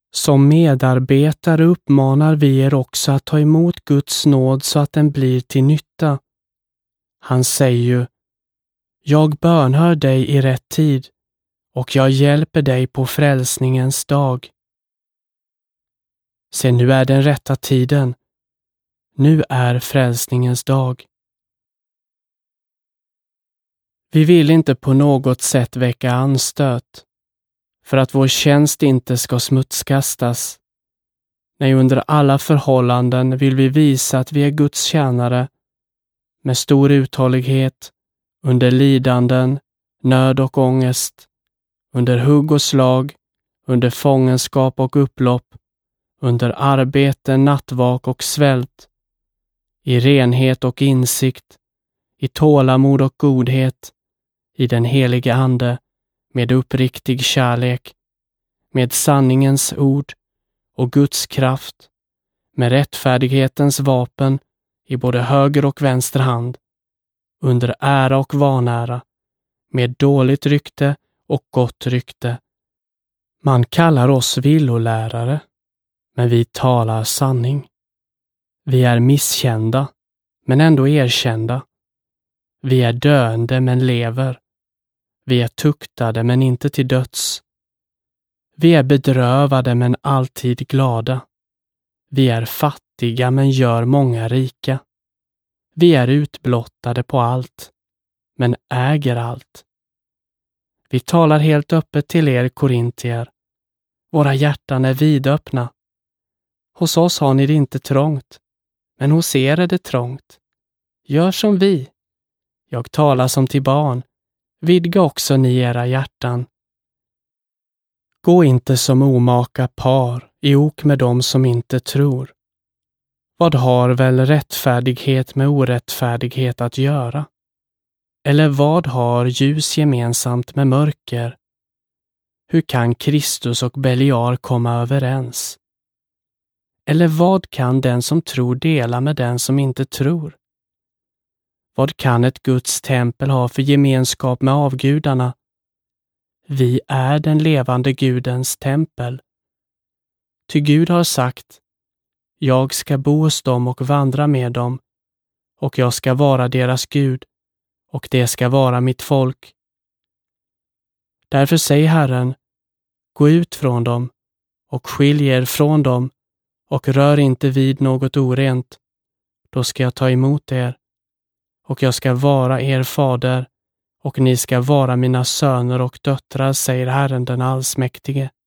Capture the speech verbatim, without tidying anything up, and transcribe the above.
Som medarbetare uppmanar vi er också att ta emot Guds nåd så att den blir till nytta. Han säger ju: jag bönhör dig i rätt tid och jag hjälper dig på frälsningens dag. Se, nu är den rätta tiden. Nu är frälsningens dag. Vi vill inte på något sätt väcka anstöt för att vår tjänst inte ska smutskastas. Nej, under alla förhållanden vill vi visa att vi är Guds tjänare med stor uthållighet, under lidanden, nöd och ångest, under hugg och slag, under fångenskap och upplopp, under arbete, nattvak och svält, i renhet och insikt, i tålamod och godhet, i den heliga ande, med uppriktig kärlek, med sanningens ord och Guds kraft, med rättfärdighetens vapen i både höger och vänster hand, under ära och vanära, med dåligt rykte och gott rykte. Man kallar oss villolärare, men vi talar sanning. Vi är misskända, men ändå erkända. Vi är döende, men lever. Vi är tuktade, men inte till döds. Vi är bedrövade, men alltid glada. Vi är fattiga, men gör många rika. Vi är utblottade på allt, men äger allt. Vi talar helt öppet till er, korintier. Våra hjärtan är vidöppna. Hos oss har ni det inte trångt, men hos er är det trångt. Gör som vi. Jag talar som till barn. Vidga också ni era hjärtan. Gå inte som omaka par i ok med dem som inte tror. Vad har väl rättfärdighet med orättfärdighet att göra? Eller vad har ljus gemensamt med mörker? Hur kan Kristus och Beliar komma överens? Eller vad kan den som tror dela med den som inte tror? Vad kan ett Guds tempel ha för gemenskap med avgudarna? Vi är den levande Gudens tempel. Ty Gud har sagt: jag ska bo hos dem och vandra med dem, och jag ska vara deras Gud, och det ska vara mitt folk. Därför säger Herren: gå ut från dem, och skilj er från dem, och rör inte vid något orent. Då ska jag ta emot er, och jag ska vara er fader, och ni ska vara mina söner och döttrar, säger Herren den allsmäktige.